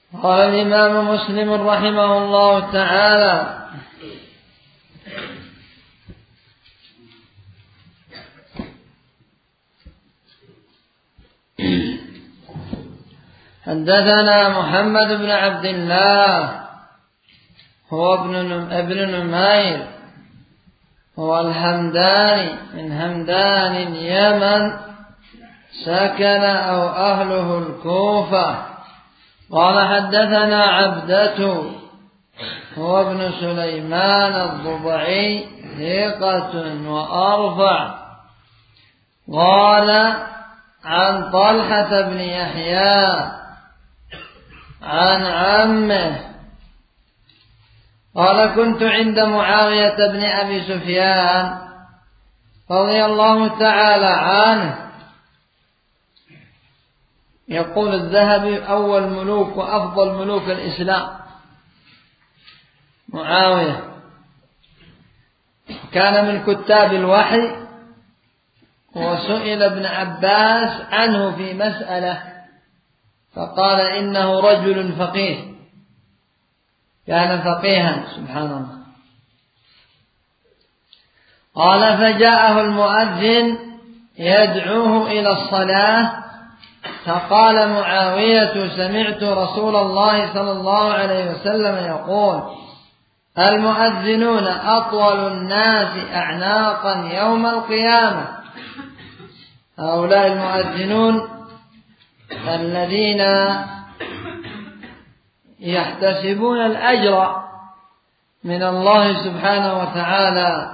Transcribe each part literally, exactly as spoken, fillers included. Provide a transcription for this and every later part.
قال الإمام مسلم رحمه الله تعالى: حدثنا محمد بن عبد الله هو ابن نمير هو الحمداني من همدان اليمن، سكن أو أهله الكوفة. قال حدثنا عبدة هو ابن سليمان الضبعي ثقة وأرفع. قال عن طلحة بن يحيى عن عمه قال: كنت عند معاوية بن أبي سفيان رضي الله تعالى عنه. يقول الذهبي: أول ملوك وأفضل ملوك الإسلام معاوية، كان من كتاب الوحي، وسئل ابن عباس عنه في مسألة فقال: إنه رجل فقيه، كان فقيها سبحان الله. قال: فجاءه المؤذن يدعوه إلى الصلاة، فقال معاوية: سمعت رسول الله صلى الله عليه وسلم يقول: المؤذنون أطول الناس أعناقا يوم القيامة. هؤلاء المؤذنون الذين يحتسبون الأجر من الله سبحانه وتعالى،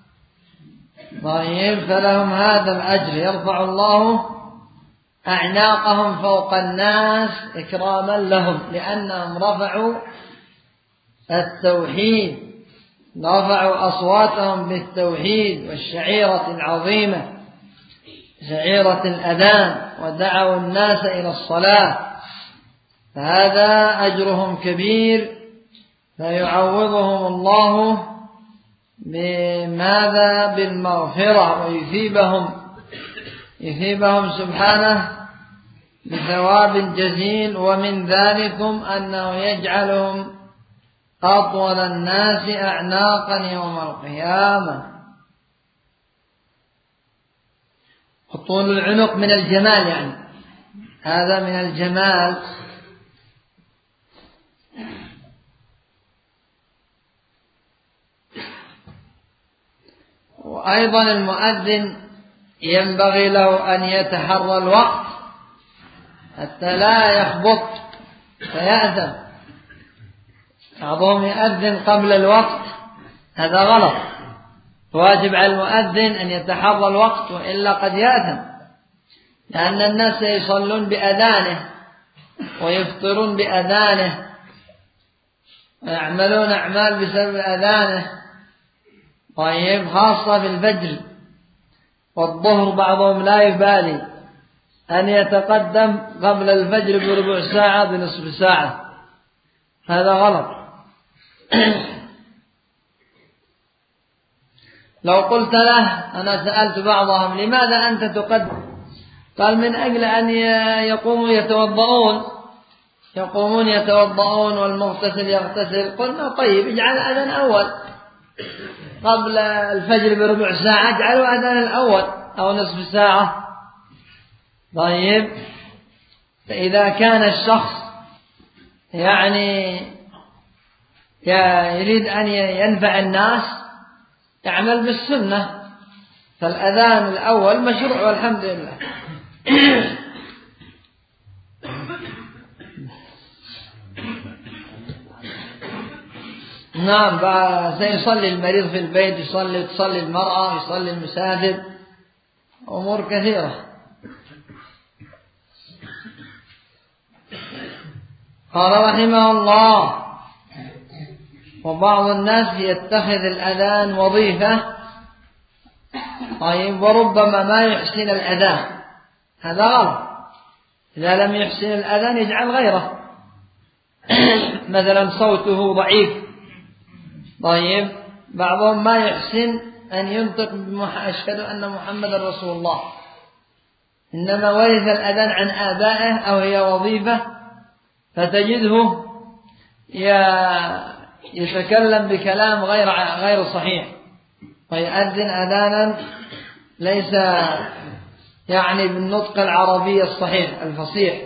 طيب، فلهم هذا الأجر، يرفع الله أعناقهم فوق الناس إكراما لهم، لأنهم رفعوا التوحيد، رفعوا أصواتهم بالتوحيد والشعيرة العظيمة، شعيرة الأذان، ودعوا الناس إلى الصلاة، فهذا أجرهم كبير، فيعوضهم الله بماذا؟ بالمغفرة، ويثيبهم يثيبهم سبحانه بثواب جزيل. ومن ذلكم أنه يجعلهم أطول الناس أعناقا يوم القيامة. طول العنق من الجمال، يعني هذا من الجمال. وأيضا المؤذن ينبغي له أن يتحرى الوقت حتى لا يخبط فيأثم. بعضهم يؤذن قبل الوقت، هذا غلط. واجب على المؤذن أن يتحرى الوقت، وإلا قد يأثم، لأن الناس يصلون بأذانه ويفطرون بأذانه ويعملون أعمال بسبب أذانه. طيب، خاصة في الفجر والظهر بعضهم لا يبالي أن يتقدم قبل الفجر بربع ساعة بنصف ساعة، هذا غلط. لو قلت له، أنا سألت بعضهم: لماذا أنت تقدم؟ قال: من أجل أن يقوموا يتوضؤون يقومون يتوضؤون والمغتسل يغتسل. قلنا: طيب، اجعل أذان أول قبل الفجر بربع ساعة، اجعلوا أذان الأول أو نصف ساعة. طيب، فإذا كان الشخص يعني يريد أن ينفع الناس يعمل بالسنة، فالأذان الأول مشروع والحمد لله. نعم، سيصلي المريض في البيت، يصلي تصلي المرأة، يصلي المسافر، أمور كثيرة. قال رحمه الله: وبعض الناس يتخذ الأذان وظيفة، طيب، وربما ما يحسن الأذان، هذا غلط. إذا لم يحسن الأذان يجعل غيره، مثلا صوته ضعيف، طيب، بعضهم ما يحسن أن ينطق أشهد أن محمد رسول الله، إنما ورث الأذان عن آبائه أو هي وظيفة، فتجده يتكلم بكلام غير غير صحيح ويؤذن أذانا ليس يعني بالنطق العربي الصحيح الفصيح.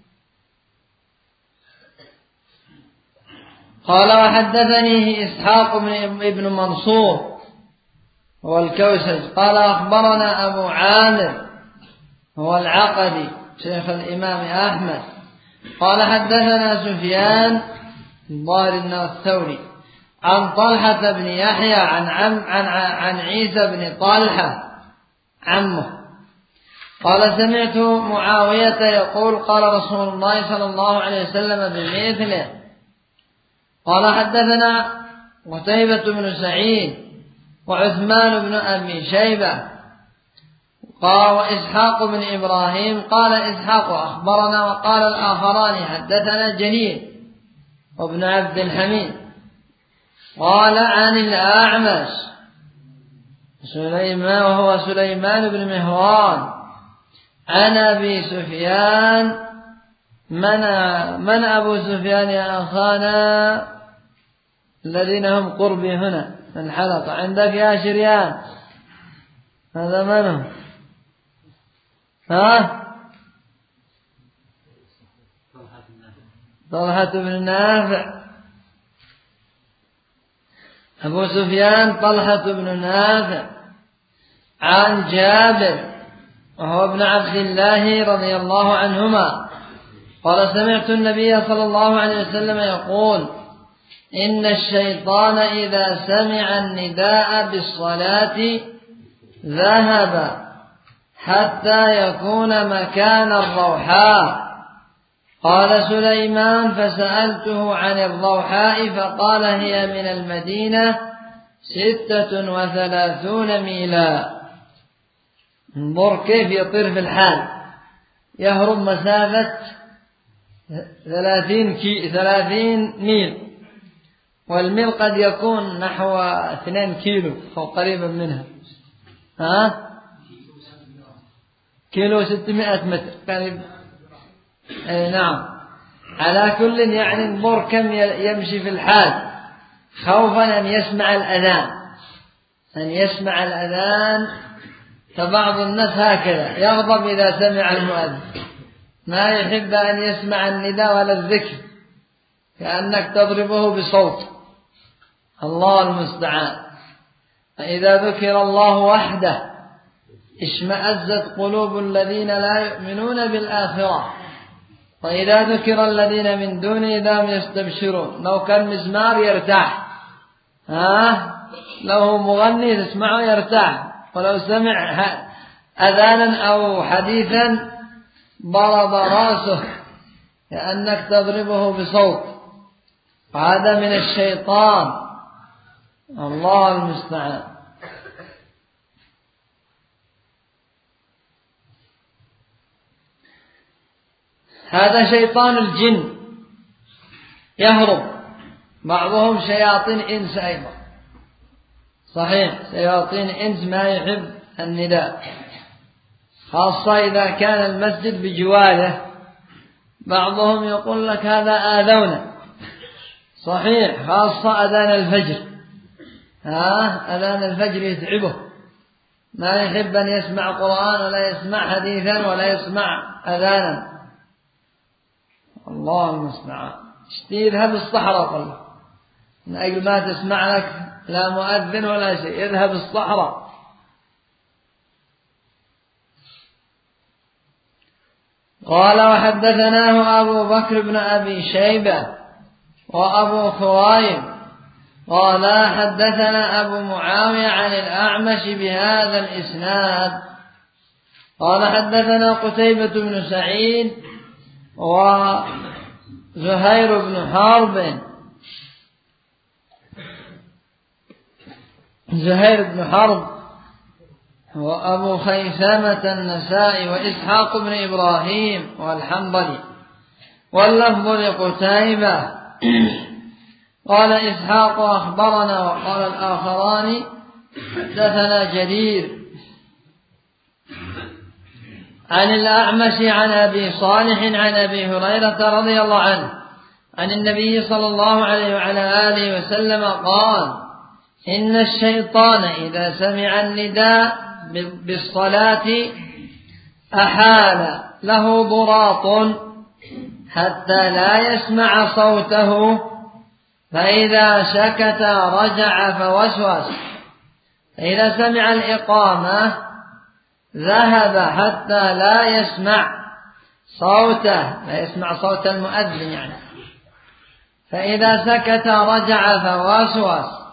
قال وحدثني إسحاق بن منصور هو الكوسج قال أخبرنا أبو عامر هو العقدي شيخ الإمام أحمد قال حدثنا سفيان الضاري الثوري عن طلحة بن يحيى عن عم عن عن عيسى بن طلحة عمه قال سمعت معاوية يقول قال رسول الله صلى الله عليه وسلم بمثله. قال حدثنا قتيبة بن سعيد وعثمان بن أبي شيبة قال وإسحاق بن إبراهيم قال إسحاق أخبرنا وقال الآخران حدثنا جرير وابن عبد الحميد قال عن الأعمش سليمان وهو سليمان بن مهران عن أبي سفيان من من أبو سفيان يا أخانا الذين هم قربي هنا من الحلقة عندك يا شريان هذا منهم ها طلحة بن نافع أبو سفيان طلحة بن نافع عن جابر وهو ابن عبد الله رضي الله عنهما قال سمعت النبي صلى الله عليه وسلم يقول إن الشيطان إذا سمع النداء بالصلاة ذهب حتى يكون مكان الروحاء. قال سليمان فسألته عن الروحاء فقال هي من المدينة ستة وثلاثون ميلا. انظر كيف يطير في الحال يهرب مسافة ثلاثين, كي ثلاثين ميل والميل قد يكون نحو اثنين كيلو أو قريبا منها ها كيلو ستمائة متر قريب أي نعم. على كل يعني انظر كم يمشي في الحال خوفا أن يسمع الأذان أن يسمع الأذان. فبعض الناس هكذا يغضب إذا سمع المؤذن ما يحب أن يسمع النداء ولا الذكر كأنك تضربه بصوت. الله المستعان. فإذا ذكر الله وحده اشمأزت قلوب الذين لا يؤمنون بالآخرة وإذا ذكر الذين من دونه إذا هم يستبشرون. لو كان مزمار يرتاح ها لو مغني تسمعه يرتاح ولو سمع أذانا أو حديثا ضرب راسه كأنك تضربه بصوت. هذا من الشيطان الله المستعان. هذا شيطان الجن يهرب. بعضهم شياطين إنس أيضا صحيح شياطين إنس ما يحب النداء خاصة إذا كان المسجد بجواره. بعضهم يقول لك هذا آذونا صحيح خاصة أذان الفجر ها أذان الفجر يتعبه ما يحب أن يسمع قرآن ولا يسمع حديثا ولا يسمع أذانا. الله المستعان. يذهب الصحراء قل من أجل ما تسمع لك لا مؤذن ولا شيء يذهب الصحراء. قال وحدثناه أبو بكر بن أبي شيبة وأبو كريب قال حدثنا أبو معاوية عن الأعمش بهذا الإسناد قال حدثنا قتيبة بن سعيد وزهير بن حرب زهير بن حرب وأبو خيثمة النسائي وإسحاق بن إبراهيم والحنظلي واللفظ لقتيبة قال إسحاق أخبرنا وقال الآخران حدثنا جرير عن الأعمش عن أبي صالح عن أبي هريرة رضي الله عنه عن النبي صلى الله عليه وعلى آله وسلم قال: إن الشيطان إذا سمع النداء بالصلاة أحال له ضراط حتى لا يسمع صوته، فإذا سكت رجع فوسوس، فإذا سمع الإقامة ذهب حتى لا يسمع صوته، لا يسمع صوت المؤذن يعني، فإذا سكت رجع فوسوس.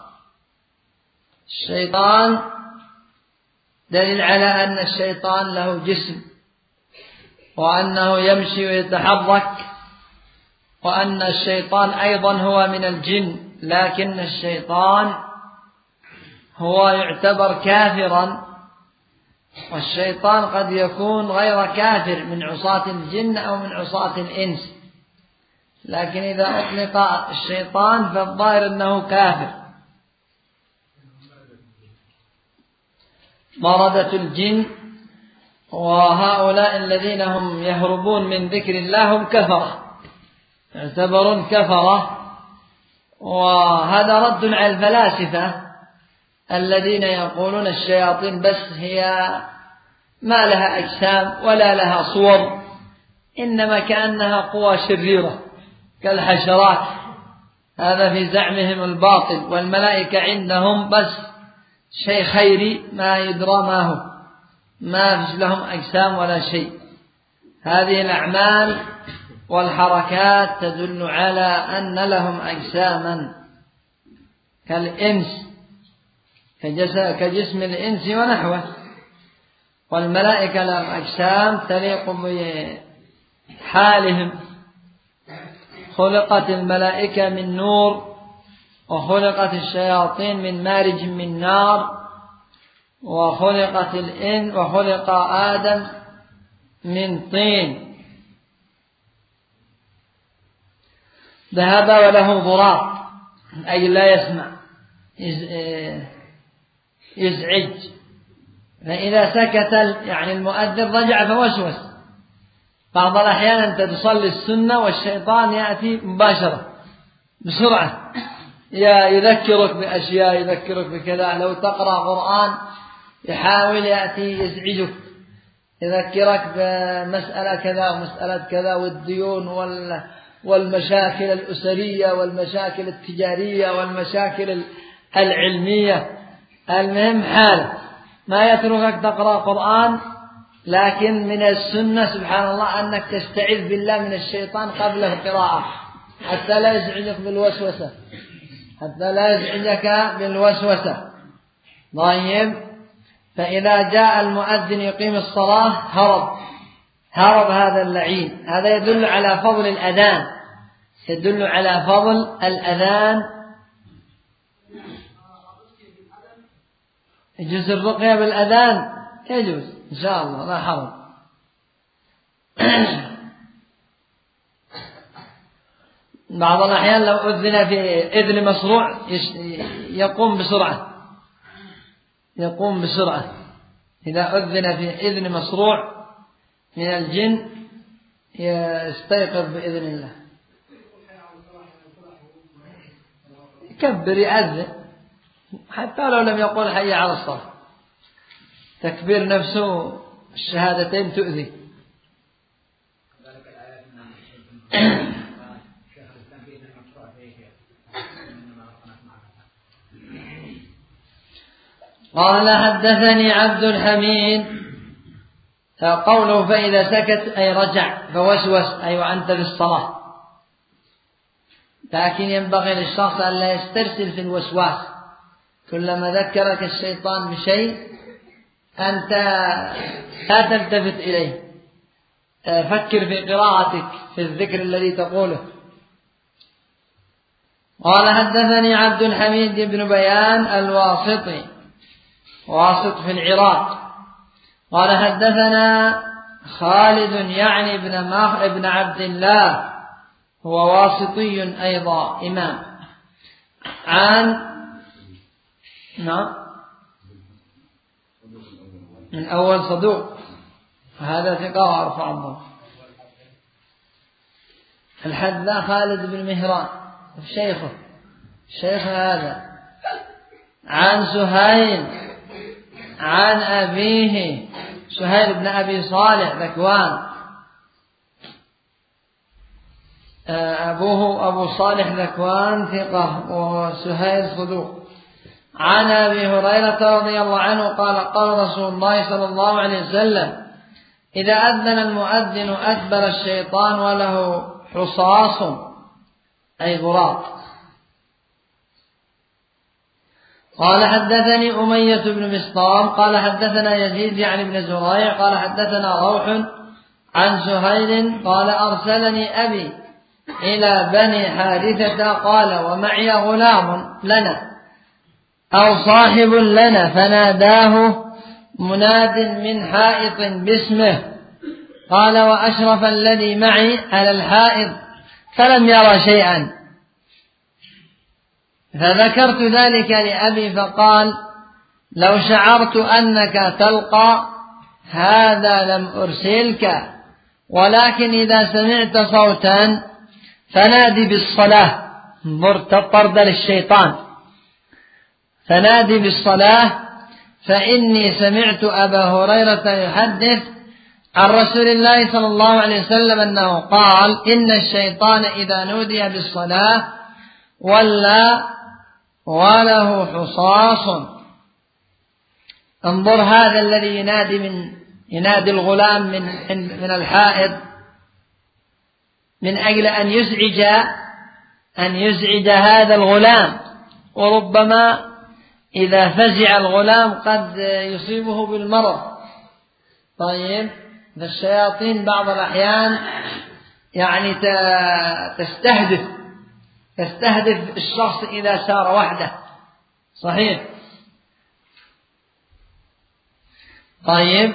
الشيطان دليل على أن الشيطان له جسم، وأنه يمشي ويتحرك، وأن الشيطان أيضا هو من الجن، لكن الشيطان هو يعتبر كافرا، والشيطان قد يكون غير كافر من عصاة الجن أو من عصاة الإنس، لكن إذا أطلق الشيطان فالظاهر أنه كافر. مردة الجن وهؤلاء الذين هم يهربون من ذكر الله هم كفرة، يعتبرون كفرة، وهذا رد على الفلاسفة الذين يقولون الشياطين بس هي ما لها أجسام ولا لها صور، إنما كأنها قوى شريرة كالحشرات، هذا في زعمهم الباطل، والملائكة عندهم بس شيء خيري ما يدرى ما هو، ما فيش لهم أجسام ولا شيء. هذه الأعمال والحركات تدل على أن لهم أجساما كالإنس، كجسم الإنس ونحوه، والملائكة لهم أجسام تليق بحالهم. خلقت الملائكة من نور، وخلقت الشياطين من مارج من نار، وخلقت الإن وخلق آدم من طين. ذهب وله ضراط، أي لا يسمع، يزعج، فإذا سكت يعني المؤذن رجع فوسوس. بعض الأحيان أنت تصلي السنة والشيطان يأتي مباشرة بسرعة، يذكرك بأشياء، يذكرك بكذا. لو تقرأ قرآن يحاول يأتي يزعجك، يذكرك بمسألة كذا ومسألة كذا، والديون والمشاكل الأسرية والمشاكل التجارية والمشاكل العلمية. المهم حال ما يتركك تقرأ قرآن، لكن من السنة سبحان الله أنك تستعيذ بالله من الشيطان قبل القراءة حتى لا يزعجك بالوسوسة، حتى لا يزعجك بالوسوسة. طيب، فإذا جاء المؤذن يقيم الصلاة هرب هرب هذا اللعين. هذا يدل على فضل الأذان، يدل على فضل الأذان. يجوز الرقية بالأذان؟ يجوز إن شاء الله، لا حرج. بعض الأحيان لو أذن في إذن مشروع يقوم بسرعة يقوم بسرعة إذا أذن في إذن مشروع من الجن يستيقظ بإذن الله، يكبر يأذن حتى لو لم يقول حي على الصلاة. تكبير نفسه الشهادتين تؤذي. قال حدثني عبد الحميد. قوله فإذا سكت أي رجع فوسوس، أي وأنت في الصلاة. لكن ينبغي للشخص أن لا يسترسل في الوسواس، كلما ذكرك الشيطان بشيء أنت لا تلتفت إليه، فكر في قراءتك في الذكر الذي تقوله. قال حدثني عبد الحميد بن بيان الواسطي، واسط في العراق. قال حدثنا خالد يعني ابن ماخ ابن عبد الله، هو واسطي أيضا إمام، عن نعم من أول صدوق، هذا ثقة وأرفع الضبط. الحذاء خالد بن مهران شيخه شيخ هذا عن سهيل عن أبيه سهيل بن أبي صالح ذكوان أبوه أبو صالح ذكوان ثقة وسهيل صدوق عن أبي هريرة رضي الله عنه قال قال رسول الله صلى الله عليه وسلم إذا أذن المؤذن أدبر الشيطان وله حصاص أي ضراط. قال حدثني أمية بن مسطام قال حدثنا يزيد يعني بن زريع قال حدثنا روح عن سهيل قال أرسلني أبي إلى بني حارثة قال ومعي غلام لنا أو صاحب لنا فناداه مناد من حائط باسمه قال وأشرف الذي معي على الحائط فلم يرى شيئا فذكرت ذلك لأبي فقال لو شعرت أنك تلقى هذا لم أرسلك ولكن إذا سمعت صوتا فنادي بالصلاة طرد للشيطان فنادي بالصلاة فإني سمعت أبا هريرة يحدث عن رسول الله صلى الله عليه وسلم أنه قال إن الشيطان إذا نودي بالصلاة ولا وله حصاص. انظر هذا الذي ينادي من ينادي الغلام من من الحائط من أجل أن يزعج أن يزعج هذا الغلام وربما إذا فزع الغلام قد يصيبه بالمرض. طيب فالشياطين بعض الأحيان يعني تستهدف تستهدف الشخص إذا سار وحده صحيح. طيب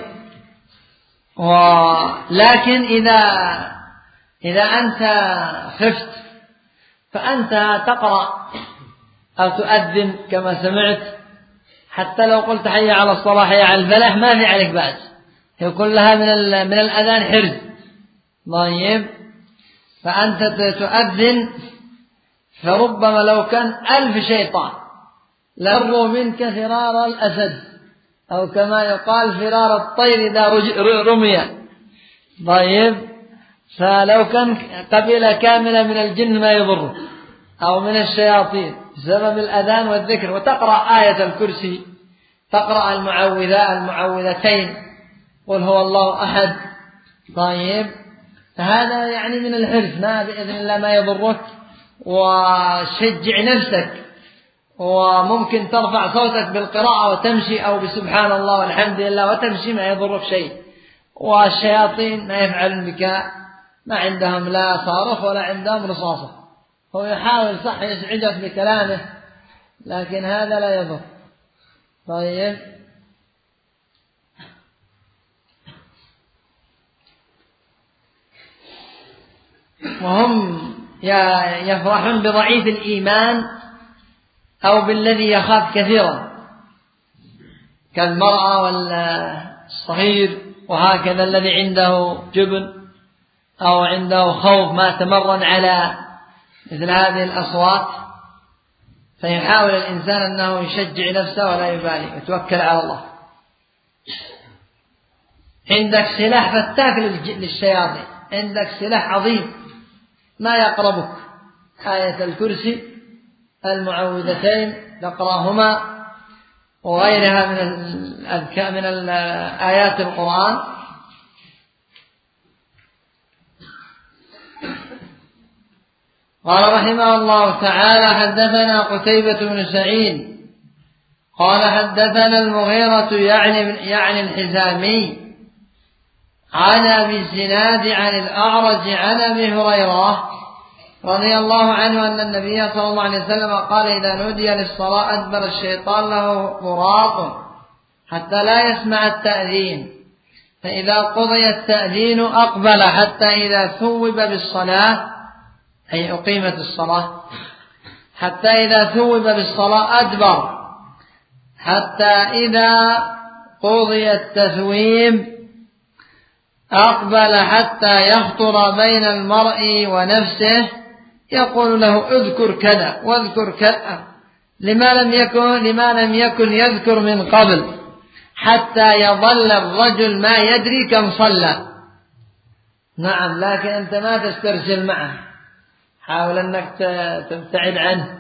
ولكن إذا إذا أنت خفت فأنت تقرأ أو تؤذن كما سمعت حتى لو قلت حي على الصلاة حي على الفلاح ما في عليك بأس هي كلها من من الأذان حرز. طيب فأنت تؤذن فربما لو كان ألف شيطان لروا منك فرار الأسد أو كما يقال فرار الطير إذا رمي. طيب فلو كان قبيلة كاملة من الجن ما يضره أو من الشياطين بسبب الأذان والذكر وتقرأ آية الكرسي تقرأ المعوذات المعوذتين قل هو الله أحد. طيب فهذا يعني من الحرص ما بإذن الله ما يضرك وشجع نفسك وممكن ترفع صوتك بالقراءة وتمشي أو بسبحان الله والحمد لله وتمشي ما يضرك شيء. والشياطين ما يفعلون بك ما عندهم لا صارخ ولا عندهم رصاصة هو يحاول صح يسعدك بكلامه لكن هذا لا يضر. طيب وهم يفرحون بضعيف الإيمان أو بالذي يخاف كثيرا كالمرأة والصغير وهكذا الذي عنده جبن أو عنده خوف ما تمرن على مثل هذه الأصوات فيحاول الإنسان أنه يشجع نفسه ولا يبالي ويتوكل على الله. عندك سلاح فتاك للشياطين عندك سلاح عظيم ما يقربك آية الكرسي المعوذتين تقرأهما وغيرها من الأذكار من الآيات القرآن. قال رحمه الله تعالى حدثنا قتيبة بن سعيد قال حدثنا المغيرة يعني يعني الحزامي عن أبي الزناد عن الأعرج عن أبي هريرة رضي الله عنه أن النبي صلى الله عليه وسلم قال إذا نودي للصلاة أدبر الشيطان له قراط حتى لا يسمع التأذين فإذا قضي التأذين أقبل حتى إذا ثوب بالصلاة أي أقيمت الصلاة حتى إذا ثوب بالصلاة أدبر حتى إذا قضي التثويب أقبل حتى يخطر بين المرء ونفسه يقول له اذكر كذا واذكر كذا لما لم يكن لما لم يكن يذكر من قبل، حتى يظل الرجل ما يدري كم صلى. نعم، لكن أنت ما تسترسل معه، حاول أنك تبتعد عنه.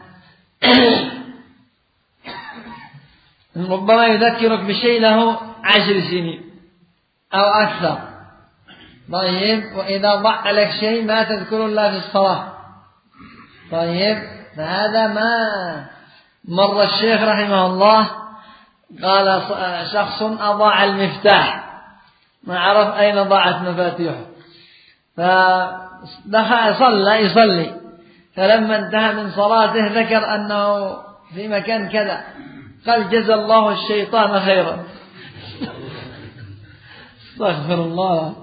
ربما يذكرك بشيء له عشر سنين أو أكثر. طيب، وإذا ضع عليك شيء ما تذكر الله في الصلاة. طيب، فهذا ما مر الشيخ رحمه الله قال شخص أضاع المفتاح ما عرف أين ضاعت مفاتيحه، فدخل صلى يصلي، فلما انتهى من صلاته ذكر أنه في مكان كذا، قال جزى الله الشيطان خيرا. استغفر الله.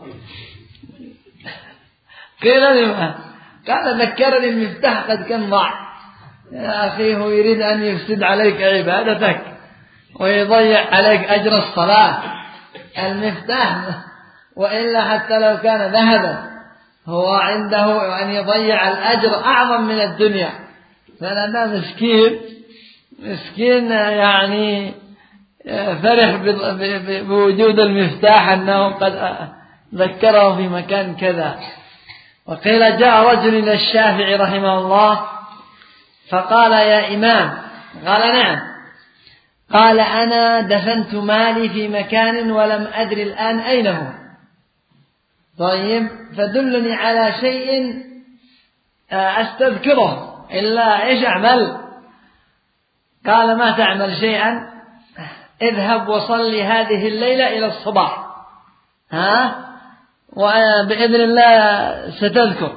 قيل لما؟ قال ذكرني المفتاح قد كان ضاع. يا أخي، هو يريد أن يفسد عليك عبادتك ويضيع عليك أجر الصلاة. المفتاح وإلا حتى لو كان ذهبا هو عنده أن يضيع الأجر أعظم من الدنيا. فلنا مسكين مسكين يعني فرح بوجود المفتاح أنه قد ذكره في مكان كذا. وقيل جاء رجل إلى الشافعي رحمه الله فقال يا إمام، قال نعم، قال أنا دفنت مالي في مكان ولم أدري الآن أين هو. طيب، فدلني على شيء أستذكره، إلا إيش أعمل؟ قال ما تعمل شيئا، اذهب وصلي هذه الليلة إلى الصباح، ها، وبإذن الله ستذكر.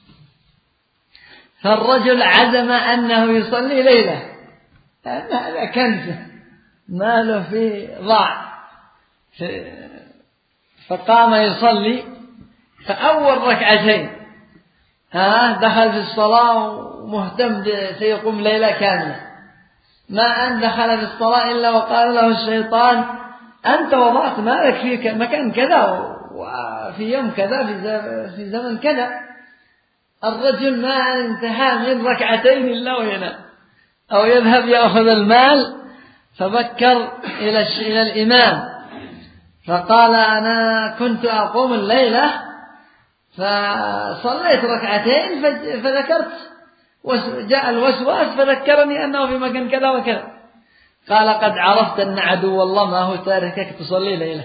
فالرجل عزم أنه يصلي ليلة، لأن هذا كنز ماله فيه ضاع. فقام يصلي، فأول ركعتين ها دخل في الصلاة ومهتم سيقوم ليلة كاملة، ما أن دخل في الصلاة إلا وقال له الشيطان أنت وضعت مالك في مكان كذا وفي يوم كذا في زمن كذا. الرجل ما انتهى من ركعتين إلا وينام أو يذهب يأخذ المال. فبكر إلى الإمام فقال أنا كنت أقوم الليلة فصليت ركعتين فذكرت، جاء الوسواس فذكرني أنه في مكان كذا وكذا. قال قد عرفت أن عدو الله ما هو تاركك تصلي ليلة.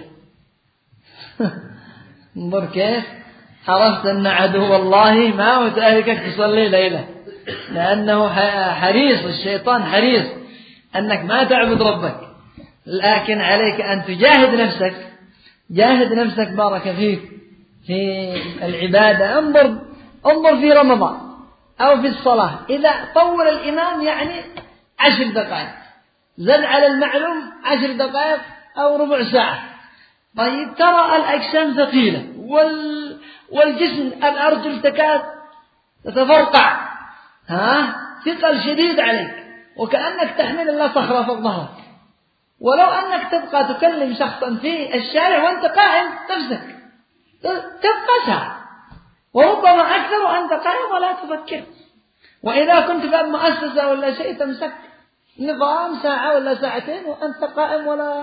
انظر كيف عرفت أن عدو الله ما هو تاركك تصلي ليلة، لأنه حريص، الشيطان حريص أنك ما تعبد ربك، لكن عليك أن تجاهد نفسك. جاهد نفسك بارك فيك في العبادة. انظر انظر في رمضان أو في الصلاة، إذا طول الإمام يعني عشر دقائق، زد على المعلوم عشر دقائق أو ربع ساعة. طيب، ترى الأجسام ثقيلة وال... والجسم الأرجل تكاد تتفرقع، ها، ثقل شديد عليك وكأنك تحمل الله صخرة فوق ظهرك. ولو أنك تبقى تكلم شخصا في الشارع وأنت قائم نفسك تبقى ساعة وربما أكثر وأنت قائم ولا تفكر. وإذا كنت في مؤسسة ولا شيء تمسك نظام ساعة ولا ساعتين وأنت قائم ولا.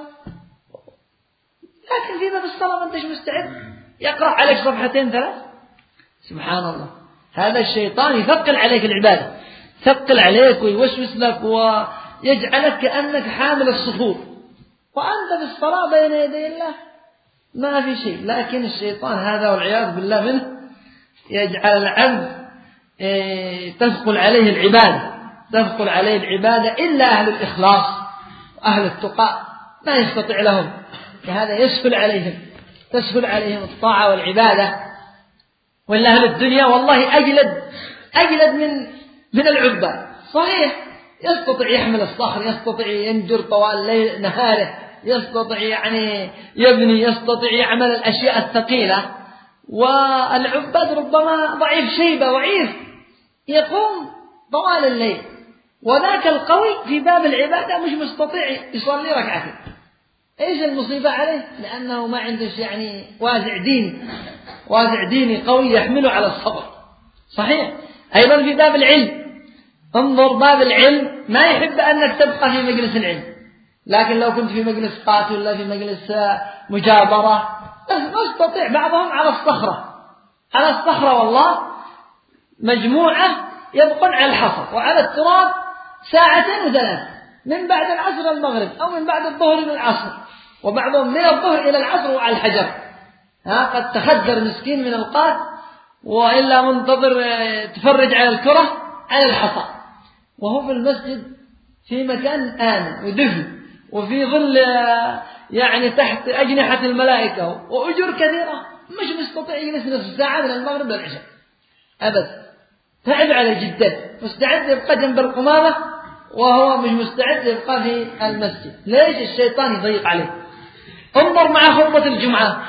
لكن في باب الصلاة ما أنتش مستعد، يقرأ عليك صفحتين ثلاث. سبحان الله، هذا الشيطان يثقل عليك العبادة، يثقل عليك ويوسوس لك ويجعلك كأنك حامل الصخور وأنت في الصلاة بين يدي الله ما في شيء. لكن الشيطان هذا والعياذ بالله منه يجعل العبد تثقل عليه العبادة، تثقل عليه العبادة إلا أهل الإخلاص وأهل التقى ما يستطيع لهم، فهذا يسهل عليهم، تسهل عليهم الطاعة والعبادة. ولا أهل الدنيا والله أجلد أجلد من من العباد. صحيح يستطيع يحمل الصخر، يستطيع ينجر طوال ليل نهاره، يستطيع يعني يبني، يستطيع يعمل الأشياء الثقيلة. والعباد ربما ضعيف شيبة ضعيف يقوم طوال الليل، وذاك القوي في باب العبادة مش مستطيع يصلي ركعتين. إيش المصيبة عليه؟ لأنه ما عندش يعني وازع ديني وازع ديني قوي يحمله على الصبر. صحيح. أيضا في باب العلم، انظر باب العلم ما يحب أنك تبقى في مجلس العلم، لكن لو كنت في مجلس قاتل ولا في مجلس مجابرة ما استطيع. بعضهم على الصخرة على الصخرة والله مجموعة يبقون على الحصى وعلى التراب ساعتين وثلاث، من بعد العصر المغرب أو من بعد الظهر إلى العصر، وبعضهم من الظهر إلى العصر وعلى الحجر. ها قد تخدر مسكين من القات وإلا منتظر تفرج على الكرة على الحصى، وهو في المسجد في مكان آمن ودفن وفي ظل يعني تحت أجنحة الملائكة وأجور كثيرة، مش مستطيع يجلس نصف ساعة من المغرب للعشاء أبدا. تعب على جدا، مستعد يبقى جنب القمامة وهو مش مستعد يبقى في المسجد. ليش؟ الشيطان يضيق عليه. انظر مع خطبة الجمعة،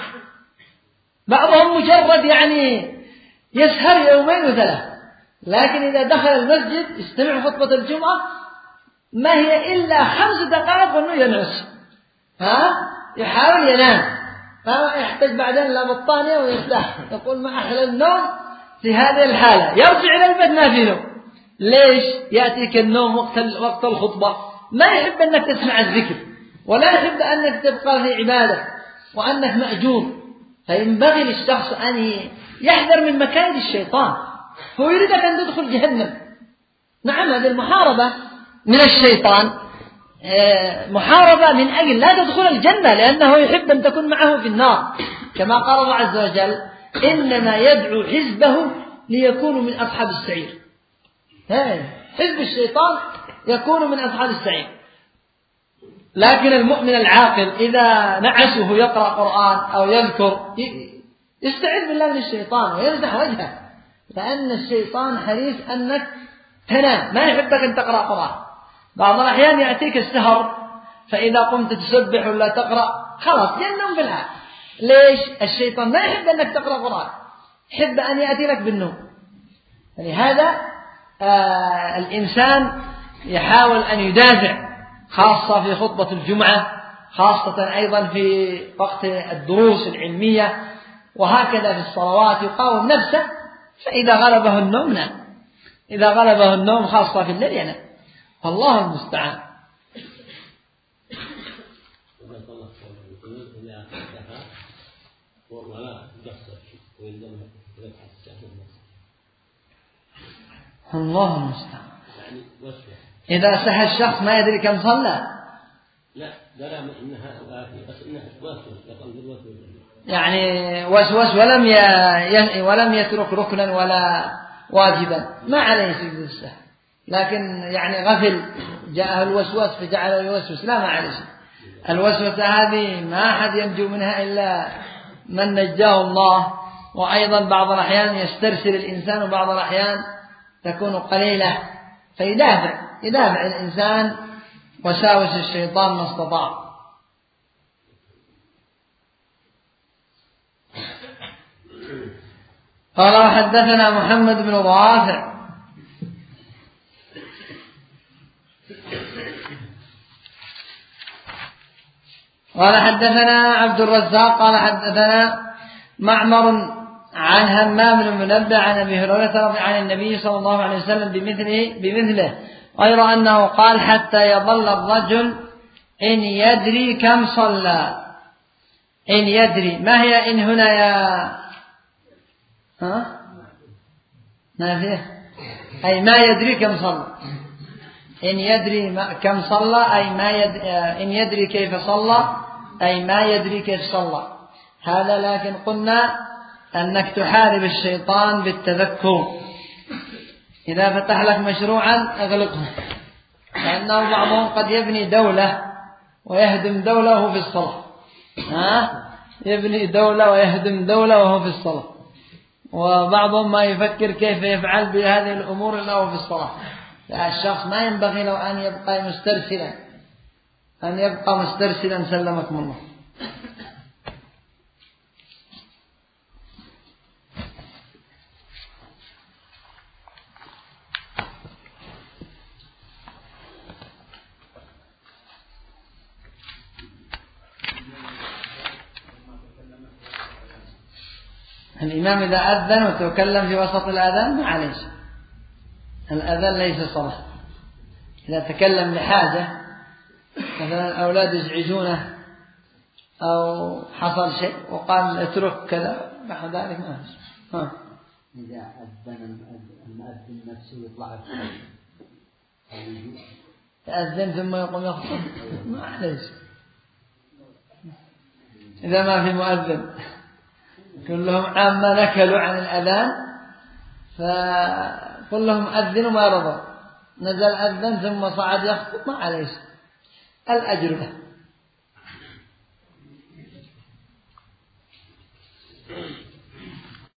بعضهم مجرد يعني يسهر يومين وثلاث، لكن إذا دخل المسجد يستمع خطبة الجمعة ما هي إلا خمس دقائق وأنه ينعس، ها يحاول ينام، ما يحتاج بعدين لا بطانية ويرتاح، يقول ما أحلى النوم في هذه الحالة، يرجع إلى البيت ما في نوم. ليش؟ يأتيك النوم وقت وقت الخطبة، ما يحب أنك تسمع الذكر ولا يحب أنك تبقى في عبادة وأنك مأجور. فينبغي للشخص أن يحذر من مكائد الشيطان، هو يريدك أن تدخل جهنم. نعم هذه المحاربة من الشيطان محاربة من أجل لا تدخل الجنة، لأنه يحب أن تكون معه في النار، كما قال الله عز وجل إنما يدعو حزبه ليكونوا من أصحاب السعير. حزب الشيطان يكون من أصحاب السعير. لكن المؤمن العاقل إذا نعسه يقرأ قرآن أو يذكر يستعيذ بالله من الشيطان ويمسح وجهه، لأن الشيطان حريص أنك تنام، ما يحبك أن تقرأ قرآن. بعض الأحيان يأتيك السهر فإذا قمت تسبح ولا تقرأ خلاص ينام بالعافية. ليش؟ الشيطان ما يحب أنك تقرأ قرآن، يحب أن يأتي لك بالنوم. يعني هذا آه الإنسان يحاول أن يدافع، خاصة في خطبة الجمعة، خاصة أيضا في وقت الدروس العلمية، وهكذا في الصلوات يقاوم نفسه. فإذا غلبه النوم نام، إذا غلبه النوم خاصة في الليل ينام، والله المستعان. الله المستعان. إذا سهى الشخص ما يدري كم صلى، لا درى إنها بس إنها وسوس، يعني وسوس ولم ي... ولم يترك ركنا ولا واجبا، ما عليه سجد السهو، لكن يعني غفل جاءه الوسواس فجعله يوسوس، لا ما عليه شيء. الوسوسة هذه ما أحد ينجو منها إلا من نجاه الله. وأيضا بعض الأحيان يسترسل الإنسان وبعض الأحيان تكون قليلة، فيدافع يدافع الإنسان وساوس الشيطان ما استطاع. قال وحدثنا محمد بن ضافع قال حدثنا عبد الرزاق قال حدثنا معمر عن همام بن منبه عن أبي هريرة عن النبي صلى الله عليه وسلم بمثله, بمثله غير أنه قال حتى يظل الرجل إن يدري كم صلى. إن يدري ما هي إن هنا يا ها نافية؟ أي ما يدري كم صلى. إن يدري كم صلى أي ما يد... إن يدري كيف صلى أي ما يدري كيف صلى. هذا لكن قلنا أنك تحارب الشيطان بالتذكر. إذا فتح لك مشروعا اغلقه، لأنه بعضهم قد يبني دولة ويهدم دولة وهو في الصلاة. ها؟ يبني دولة ويهدم دولة وهو في الصلاة، وبعضهم ما يفكر كيف يفعل بهذه الأمور إلا وهو في الصلاة. الشخص ما ينبغي له أن يبقى مسترسلا أن يبقى مسترسلا سلمكم الله. الإمام إذا أذن وتكلم في وسط الأذان ما عليه، الأذان ليس صلاة. إذا تكلم لحاجة مثلا الأولاد يزعجونه أو حصل شيء وقال اترك كذا بعد ذلك ما ها. إذا أذن المؤذن نفسه يطلع يأذن ثم يقوم يخطب ما عليه. إذا ما في مؤذن كلهم عامة نكلوا عن الأذان فكلهم أذنوا ما رضوا، نزل أذن ثم صعد يخطب ما عليه، الأجر له.